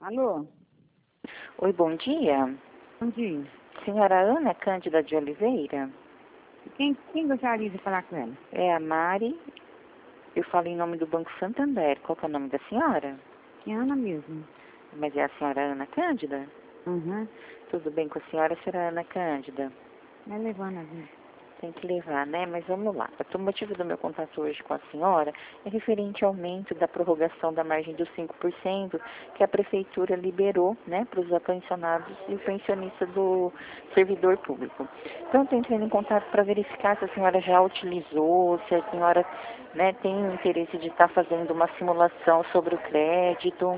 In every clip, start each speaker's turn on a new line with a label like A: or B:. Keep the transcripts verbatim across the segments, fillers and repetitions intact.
A: Alô?
B: Oi, bom dia.
A: Bom dia.
B: Senhora Ana Cândida de Oliveira?
A: Quem, quem gostaria de falar com ela?
B: É a Mari. Eu falo em nome do Banco Santander. Qual que é o nome da senhora?
A: É Ana mesmo.
B: Mas é a senhora Ana Cândida?
A: Uhum.
B: Tudo bem com a senhora, senhora Ana Cândida?
A: Vai levando a vida.
B: Tem que levar, né? Mas vamos lá. O motivo do meu contato hoje com a senhora é referente ao aumento da prorrogação da margem dos cinco por cento que a Prefeitura liberou, né, para os pensionados e o pensionista do servidor público. Então, estou entrando em contato para verificar se a senhora já utilizou, se a senhora, né, tem o interesse de estar fazendo uma simulação sobre o crédito.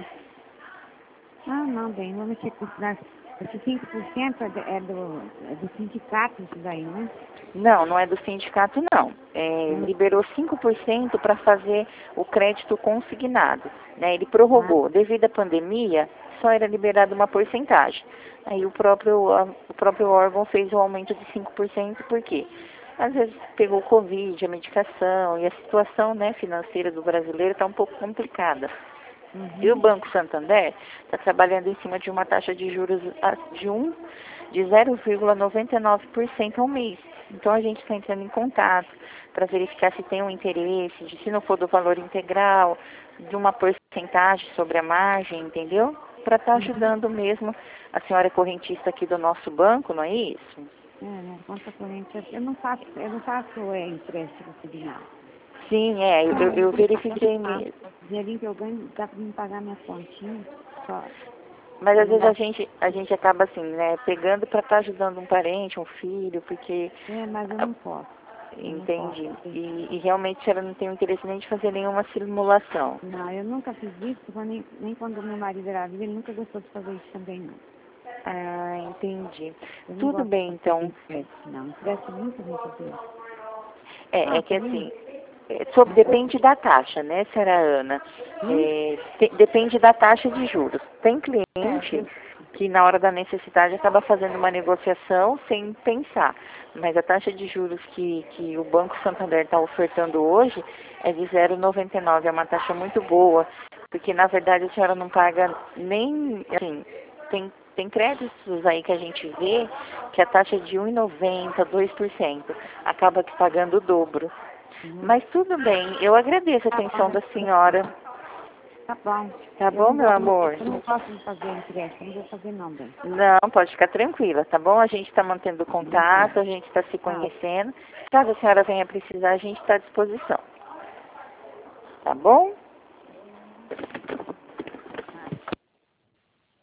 A: Ah, não, bem, vamos ter que dar. Esse cinco por cento é do, é do, é do sindicato, isso daí, né?
B: Não, não é do sindicato, não. É,
A: Hum.
B: liberou cinco por cento para fazer o crédito consignado, né? Ele prorrogou.
A: Ah.
B: Devido à pandemia, só era liberado uma porcentagem. Aí o próprio, a, o próprio órgão fez o aumento de cinco por cento, por quê? Às vezes pegou o Covid, a medicação, e a situação, né, financeira do brasileiro está um pouco complicada.
A: Uhum.
B: E o Banco Santander está trabalhando em cima de uma taxa de juros de, um, de zero vírgula noventa e nove por cento ao mês. Então, a gente está entrando em contato para verificar se tem um interesse, de, se não for do valor integral, de uma porcentagem sobre a margem, entendeu? Para estar tá ajudando mesmo. A senhora é correntista aqui do nosso banco, não é isso?
A: É, né? Conta corrente. Eu não faço, eu não faço é, empréstimo consignado.
B: Sim, é, eu, eu verifiquei mesmo.
A: O dinheirinho que eu ganho dá para me pagar minhas continhas. Só.
B: Mas às vezes a gente, a gente acaba assim, né, pegando para estar tá ajudando um parente, um filho, porque...
A: É, mas eu não posso. Eu não
B: Entendi.
A: posso.
B: E, e realmente a senhora não tem interesse nem de fazer nenhuma simulação.
A: Não, eu nunca fiz isso, nem, nem quando meu marido era vivo, ele nunca gostou de fazer isso também, não.
B: Ah, entendi.
A: Eu não
B: Tudo
A: gosto
B: bem,
A: de fazer
B: então.
A: empréstimo, não. Empréstimo nunca vou fazer.
B: É,
A: Ah,
B: é que
A: tá vendo?
B: assim, é, sob, depende da taxa, né, senhora Ana?
A: Hum?
B: É, te- depende da taxa de juros. Tem
A: É,
B: cliente
A: eu...
B: que na hora da necessidade acaba fazendo uma negociação sem pensar. Mas a taxa de juros que, que o Banco Santander está ofertando hoje é de zero vírgula noventa e nove, é uma taxa muito boa, porque na verdade a senhora não paga nem, assim, tem, tem créditos aí que a gente vê que a taxa é de um vírgula noventa, dois por cento, acaba que pagando o dobro.
A: Uhum.
B: Mas tudo bem, eu agradeço a
A: Tá
B: atenção
A: bom.
B: da senhora.
A: Tá bom.
B: Tá
A: Eu
B: bom,
A: não
B: meu
A: gosto,
B: amor?
A: eu não gosto de fazer empréstimo, não vou fazer não, bem.
B: Não, pode ficar tranquila, tá bom? A gente está mantendo contato, a gente está se
A: Tá.
B: conhecendo. Caso a senhora venha precisar, a gente está à disposição. Tá bom?